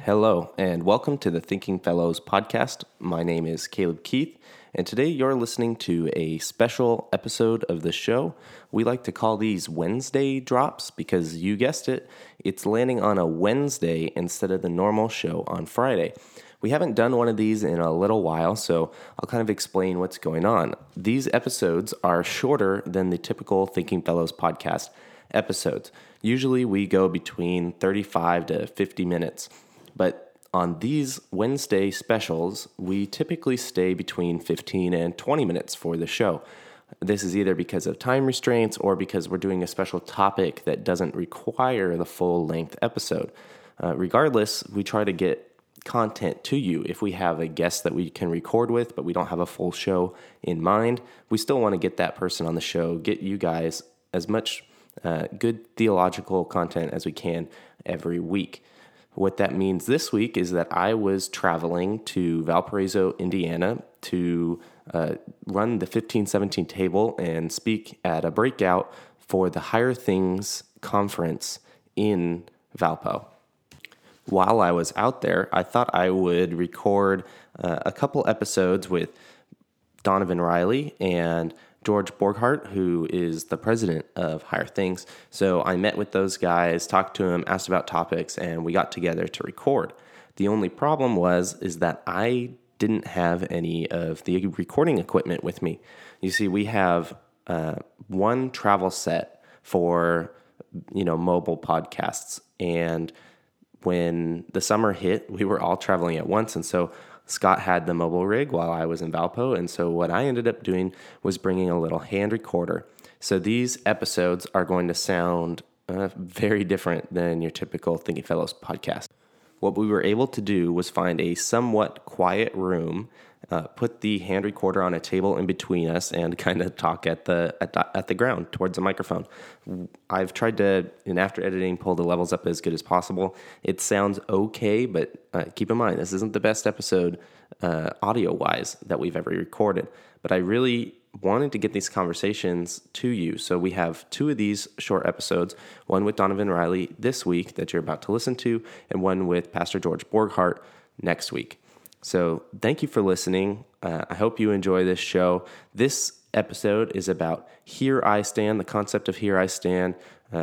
Hello, and welcome to the Thinking Fellows podcast. My name is Caleb Keith, and today you're listening to a special episode of the show. We like to call these Wednesday drops because you guessed it, it's landing on a Wednesday instead of the normal show on Friday. We haven't done one of these in a little while, so I'll kind of explain what's going on. These episodes are shorter than the typical Thinking Fellows podcast episodes. Usually we go between 35 to 50 minutes. But on these Wednesday specials, we typically stay between 15 and 20 minutes for the show. This is either because of time restraints or because we're doing a special topic that doesn't require the full-length episode. Regardless, we try to get content to you. If we have a guest that we can record with, but we don't have a full show in mind, we still want to get that person on the show, get you guys as much good theological content as we can every week. What that means this week is that I was traveling to Valparaiso, Indiana to run the 1517 table and speak at a breakout for the Higher Things conference in Valpo. While I was out there, I thought I would record a couple episodes with Donovan Riley and George Borghardt, who is the president of Higher Things. So I met with those guys, talked to them, asked about topics, and we got together to record. The only problem is that I didn't have any of the recording equipment with me. You see, we have one travel set for, mobile podcasts. And when the summer hit, we were all traveling at once. And so Scott had the mobile rig while I was in Valpo, and so what I ended up doing was bringing a little hand recorder. So these episodes are going to sound very different than your typical Thinking Fellows podcast. What we were able to do was find a somewhat quiet room, put the hand recorder on a table in between us, and kind of talk at the ground towards the microphone. I've tried to, in after editing, pull the levels up as good as possible. It sounds okay, but keep in mind, this isn't the best episode audio-wise that we've ever recorded. But I really wanted to get these conversations to you. So we have two of these short episodes, one with Donovan Riley this week that you're about to listen to, and one with Pastor George Borghardt next week. So thank you for listening. I hope you enjoy this show. This episode is about Here I Stand, the concept of Here I Stand,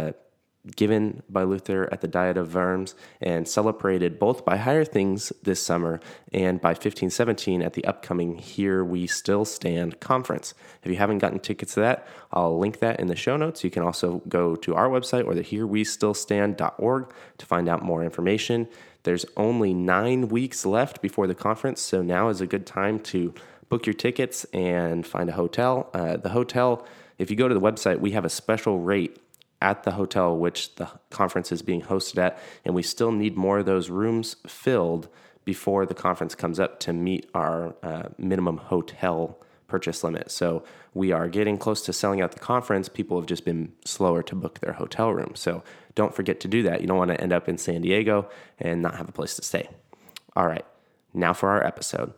given by Luther at the Diet of Worms and celebrated both by Higher Things this summer and by 1517 at the upcoming Here We Still Stand conference. If you haven't gotten tickets to that, I'll link that in the show notes. You can also go to our website or the herewestillstand.org to find out more information. There's only 9 weeks left before the conference, so now is a good time to book your tickets and find a hotel. The hotel, if you go to the website, we have a special rate at the hotel which the conference is being hosted at, and we still need more of those rooms filled before the conference comes up to meet our minimum hotel purchase limit. So we are getting close to selling out the conference. People have just been slower to book their hotel room. So don't forget to do that. You don't want to end up in San Diego and not have a place to stay. All right, now for our episode.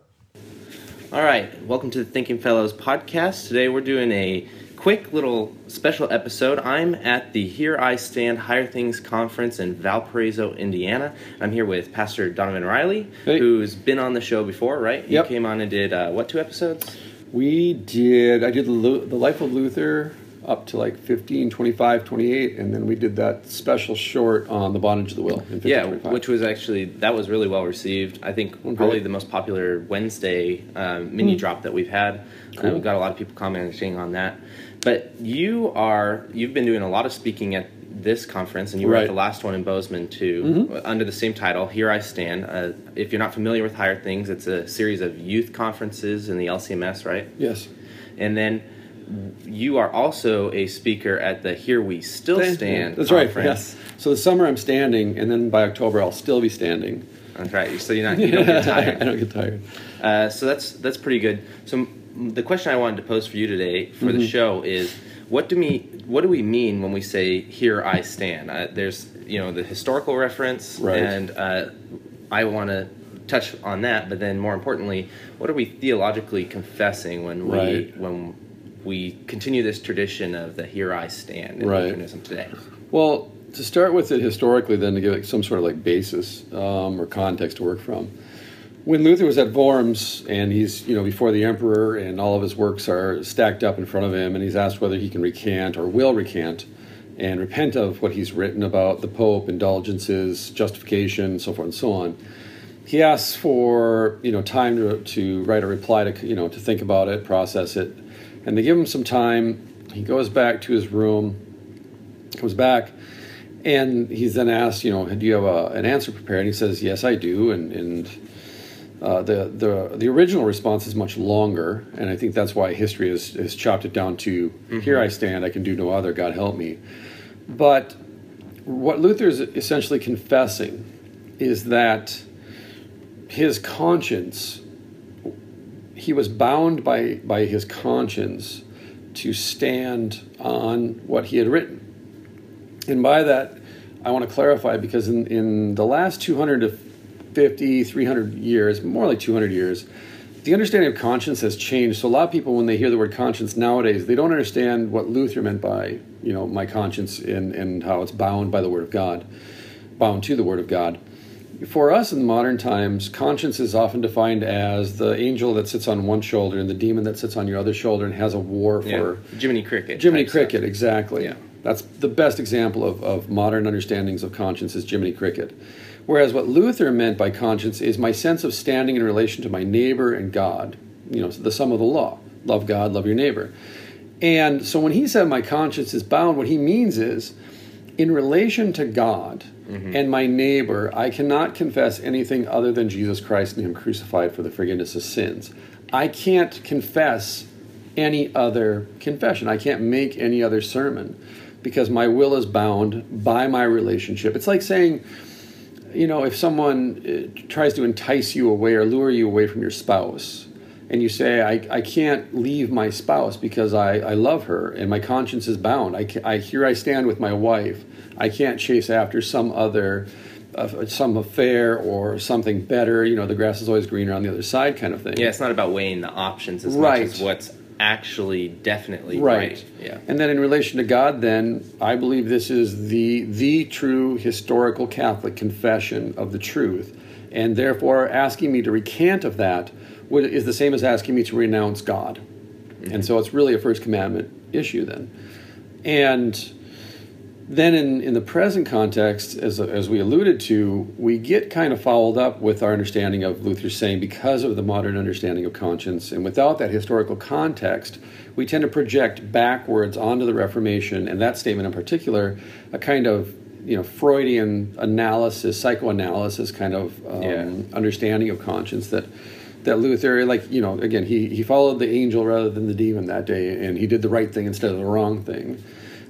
All right, welcome to the Thinking Fellows podcast. Today we're doing a quick little special episode. I'm at the Here I Stand Higher Things Conference in Valparaiso, Indiana. I'm here with Pastor Donovan Riley, who's been on the show before, right? Yep. You came on and did, 2 episodes? I did the Life of Luther up to like 15, 25, 28, and then we did that special short on the bondage of the will in 15, 25. Which was that was really well received. I think probably the most popular Wednesday mini drop that we've had. Cool. We've got a lot of people commenting on that. But you've been doing a lot of speaking at this conference, and you were at the last one in Bozeman too, under the same title, Here I Stand. If you're not familiar with Higher Things, it's a series of youth conferences in the LCMS, right? Yes. And then you are also a speaker at the Here We Still Stand That's conference. right, yes. So this summer I'm standing, and then by October I'll still be standing. That's right. So you don't get tired. I don't get tired. So that's pretty good. So the question I wanted to pose for you today for the show is, what do we mean when we say "Here I Stand"? There's the historical reference, right. And I want to touch on that. But then more importantly, what are we theologically confessing when we continue this tradition of the "Here I Stand" in Lutheranism today? Well, to start with it historically, then to give it some sort of like basis or context to work from. When Luther was at Worms, and he's before the emperor, and all of his works are stacked up in front of him, and he's asked whether he can recant or will recant and repent of what he's written about the Pope, indulgences, justification, so forth and so on. He asks for time to write a reply to think about it, process it, and they give him some time. He goes back to his room, comes back, and he's then asked, do you have an answer prepared? And he says, yes, I do, and the original response is much longer, and I think that's why history has chopped it down to, here I stand, I can do no other, God help me. But what Luther is essentially confessing is that his conscience, he was bound by his conscience to stand on what he had written. And by that, I want to clarify, because in the last 250, 300 years, more like 200 years, the understanding of conscience has changed. So a lot of people, when they hear the word conscience nowadays, they don't understand what Luther meant by, my conscience and how it's bound by the Word of God, bound to the Word of God. For us in modern times, conscience is often defined as the angel that sits on one shoulder and the demon that sits on your other shoulder and has a war for... Jiminy Cricket. Jiminy Cricket, exactly. Yeah. That's the best example of modern understandings of conscience is Jiminy Cricket. Whereas what Luther meant by conscience is my sense of standing in relation to my neighbor and God, the sum of the law. Love God, love your neighbor. And so when he said my conscience is bound, what he means is, in relation to God and my neighbor, I cannot confess anything other than Jesus Christ and Him crucified for the forgiveness of sins. I can't confess any other confession. I can't make any other sermon because my will is bound by my relationship. It's like saying, if someone tries to entice you away or lure you away from your spouse, and you say, I can't leave my spouse because I love her and my conscience is bound. Here I stand with my wife. I can't chase after some other, some affair or something better. The grass is always greener on the other side kind of thing. Yeah, it's not about weighing the options as much as what's actually definitely right. Yeah. And then in relation to God, then, I believe this is the true historical Catholic confession of the truth. And therefore, asking me to recant of that is the same as asking me to renounce God. And so it's really a First Commandment issue then. And then in the present context, as we alluded to, we get kind of fouled up with our understanding of Luther's saying because of the modern understanding of conscience. And without that historical context, we tend to project backwards onto the Reformation, and that statement in particular, a kind of Freudian analysis, psychoanalysis kind of understanding of conscience that Luther, again, he followed the angel rather than the demon that day, and he did the right thing instead of the wrong thing.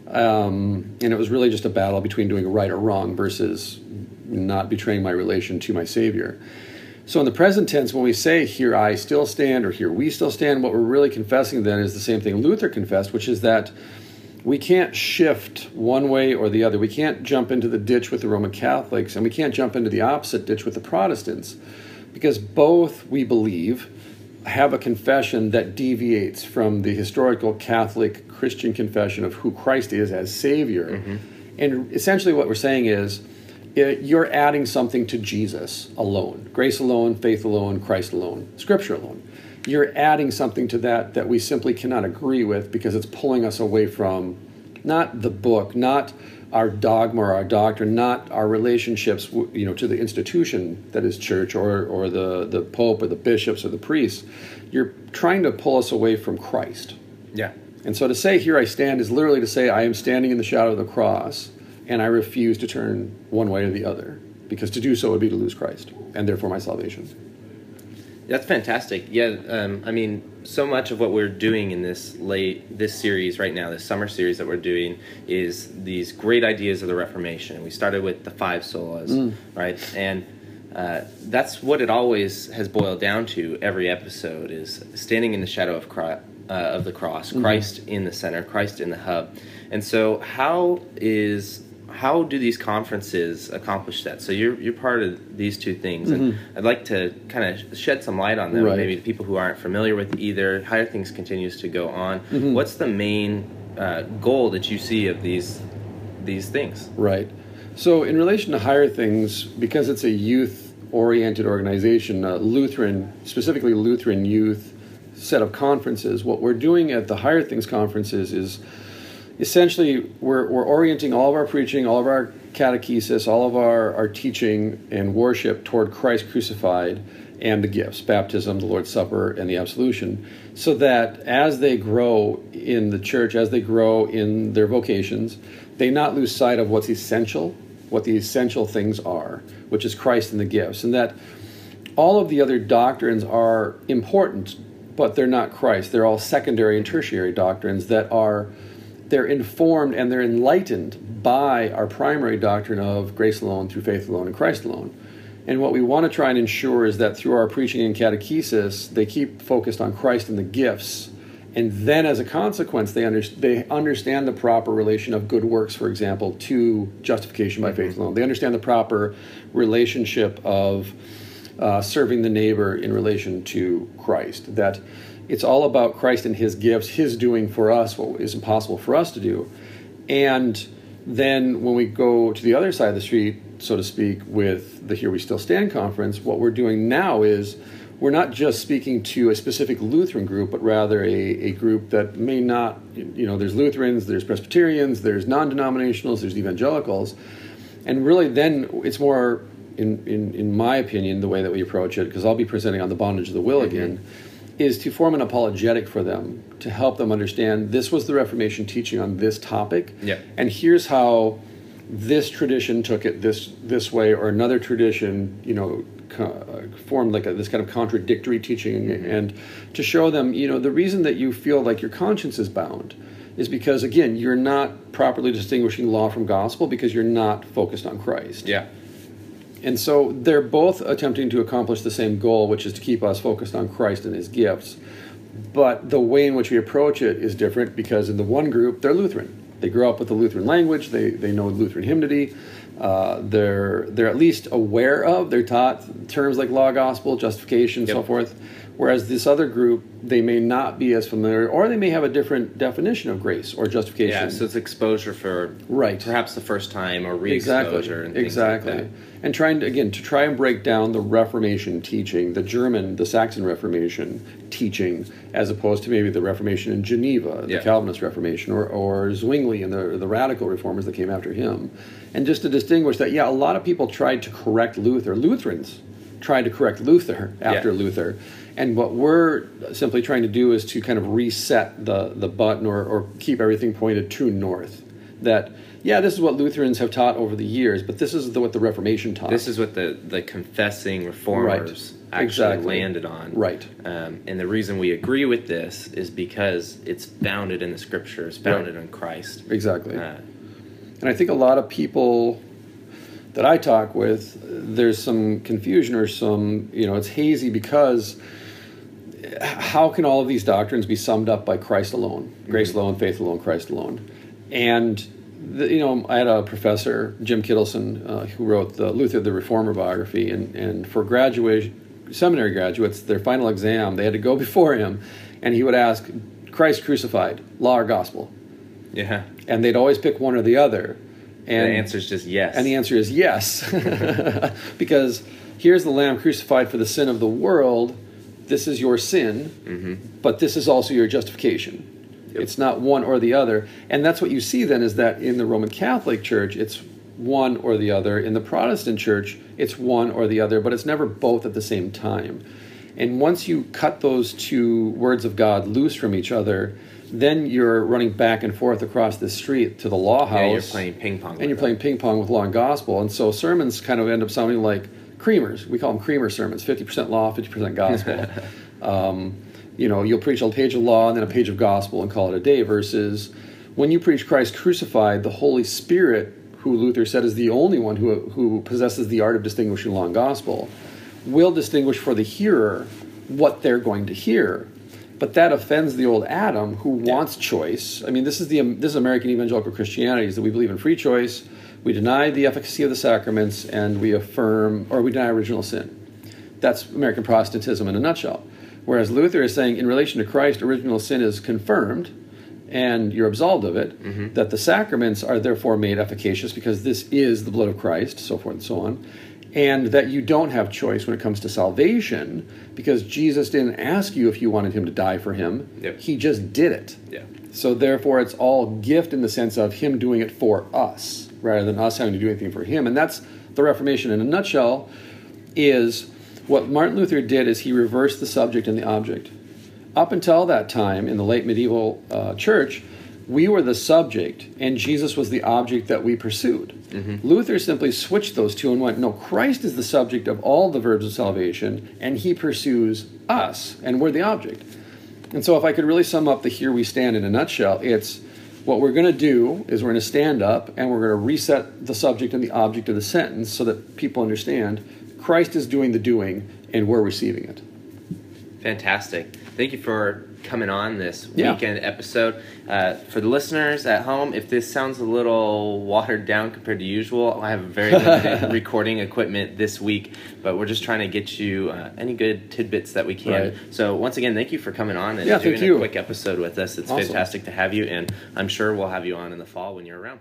And it was really just a battle between doing right or wrong versus not betraying my relation to my Savior. So in the present tense, when we say, here I still stand, or here we still stand, what we're really confessing then is the same thing Luther confessed, which is that we can't shift one way or the other. We can't jump into the ditch with the Roman Catholics, and we can't jump into the opposite ditch with the Protestants, because both, we believe, have a confession that deviates from the historical Catholic Christian confession of who Christ is as Savior. And essentially what we're saying is, you're adding something to Jesus alone. Grace alone, faith alone, Christ alone, Scripture alone. You're adding something to that we simply cannot agree with because it's pulling us away from not the book, not our dogma or our doctrine, not our relationships, to the institution that is church or the Pope or the bishops or the priests. You're trying to pull us away from Christ. Yeah. And so to say, here I stand, is literally to say, I am standing in the shadow of the cross, and I refuse to turn one way or the other, because to do so would be to lose Christ, and therefore my salvation. That's fantastic. Yeah, so much of what we're doing in this series right now, this summer series that we're doing, is these great ideas of the Reformation. We started with the 5 solas, right? And that's what it always has boiled down to. Every episode is standing in the shadow of the cross, Christ in the center, Christ in the hub. And so, how do these conferences accomplish that? So you're part of these two things, and I'd like to kind of shed some light on them, maybe to people who aren't familiar with either. How Things continues to go on. What's the main goal that you see of these these things. Right. So in relation to Higher Things, because it's a youth-oriented organization, Lutheran, specifically Lutheran youth set of conferences, what we're doing at the Higher Things conferences is essentially we're orienting all of our preaching, all of our catechesis, all of our teaching and worship toward Christ crucified and the gifts, baptism, the Lord's Supper, and the absolution, so that as they grow in the church, as they grow in their vocations, they not lose sight of what's essential, what the essential things are, which is Christ and the gifts, and that all of the other doctrines are important, but they're not Christ. They're all secondary and tertiary doctrines they're informed and they're enlightened by our primary doctrine of grace alone, through faith alone, and Christ alone. And what we want to try and ensure is that through our preaching and catechesis, they keep focused on Christ and the gifts. And then as a consequence, they understand the proper relation of good works, for example, to justification by faith alone. They understand the proper relationship of serving the neighbor in relation to Christ. That it's all about Christ and his gifts, his doing for us what is impossible for us to do. And then when we go to the other side of the street, so to speak, with the Here We Still Stand conference, what we're doing now is we're not just speaking to a specific Lutheran group, but rather a group that may not, there's Lutherans, there's Presbyterians, there's non-denominationals, there's evangelicals. And really then it's more, in my opinion, the way that we approach it, because I'll be presenting on the bondage of the will again, is to form an apologetic for them, to help them understand this was the Reformation teaching on this topic, and here's how this tradition took it this way, or another tradition, formed like this kind of contradictory teaching, and to show them, the reason that you feel like your conscience is bound is because, again, you're not properly distinguishing law from gospel because you're not focused on Christ. Yeah. And so they're both attempting to accomplish the same goal, which is to keep us focused on Christ and his gifts. But the way in which we approach it is different, because in the one group, they're Lutheran. They grew up with the Lutheran language. They know Lutheran hymnody. They're at least aware of, they're taught terms like law, gospel, justification, so forth. Whereas this other group, they may not be as familiar, or they may have a different definition of grace or justification. Yeah, so it's exposure for perhaps the first time, or re-exposure. Exactly. Like that. And to try and break down the Reformation teaching, the Saxon Reformation teaching, as opposed to maybe the Reformation in Geneva, the Calvinist Reformation, or Zwingli and the radical reformers that came after him. And just to distinguish that, a lot of people tried to correct Luther. Lutherans tried to correct Luther after Luther. And what we're simply trying to do is to kind of reset the button, or keep everything pointed true north. That, this is what Lutherans have taught over the years, but this is what the Reformation taught. This is what the confessing reformers actually landed on. Right. And the reason we agree with this is because it's founded in the Scriptures, founded on Christ. Exactly. And I think a lot of people that I talk with, there's some confusion, or some, it's hazy, because how can all of these doctrines be summed up by Christ alone? Grace alone, faith alone, Christ alone. And, I had a professor, Jim Kittleson, who wrote the Luther the Reformer biography, and for seminary graduates, their final exam, they had to go before him, and he would ask, Christ crucified, law or gospel? Yeah. And they'd always pick one or the other. And the answer is just yes. And the answer is yes. Because here's the Lamb crucified for the sin of the world. This is your sin, but this is also your justification. It's not one or the other. And that's what you see then, is that in the Roman Catholic Church, it's one or the other. In the Protestant Church, it's one or the other, but it's never both at the same time. And once you cut those two words of God loose from each other, then you're running back and forth across the street to the law house. Yeah, you're playing ping pong. And you're playing ping pong with law and gospel. And so sermons kind of end up sounding like creamers. We call them creamer sermons, 50% law, 50% gospel. You'll preach a page of law and then a page of gospel and call it a day, versus when you preach Christ crucified, the Holy Spirit, who Luther said is the only one who possesses the art of distinguishing law and gospel, will distinguish for the hearer what they're going to hear. But that offends the old Adam, who wants choice. I mean, this is American evangelical Christianity, is that we believe in free choice, we deny the efficacy of the sacraments, and we deny original sin. That's American Protestantism in a nutshell. Whereas Luther is saying, in relation to Christ, original sin is confirmed, and you're absolved of it, that the sacraments are therefore made efficacious because this is the blood of Christ, so forth and so on, and that you don't have choice when it comes to salvation because Jesus didn't ask you if you wanted him to die for him. Yep. He just did it. Yeah. So therefore it's all gift in the sense of him doing it for us rather than us having to do anything for him. And that's the Reformation in a nutshell. Is what Martin Luther did is he reversed the subject and the object. Up until that time in the late medieval church, we were the subject and Jesus was the object that we pursued. Luther simply switched those two and went, no, Christ is the subject of all the verbs of salvation and he pursues us and we're the object. And so if I could really sum up the here we stand in a nutshell, it's what we're going to do is we're going to stand up and we're going to reset the subject and the object of the sentence so that people understand Christ is doing the doing and we're receiving it. Fantastic. Thank you for coming on this weekend episode. For the listeners at home, if this sounds a little watered down compared to usual, I have very limited recording equipment this week, but we're just trying to get you any good tidbits that we can. Right. So once again, thank you for coming on and doing a quick episode with us. It's awesome. Fantastic to have you, and I'm sure we'll have you on in the fall when you're around.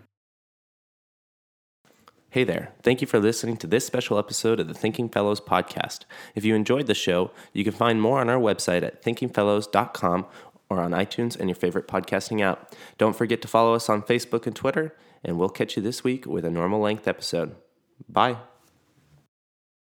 Hey there. Thank you for listening to this special episode of the Thinking Fellows podcast. If you enjoyed the show, you can find more on our website at thinkingfellows.com or on iTunes and your favorite podcasting app. Don't forget to follow us on Facebook and Twitter, and we'll catch you this week with a normal length episode. Bye.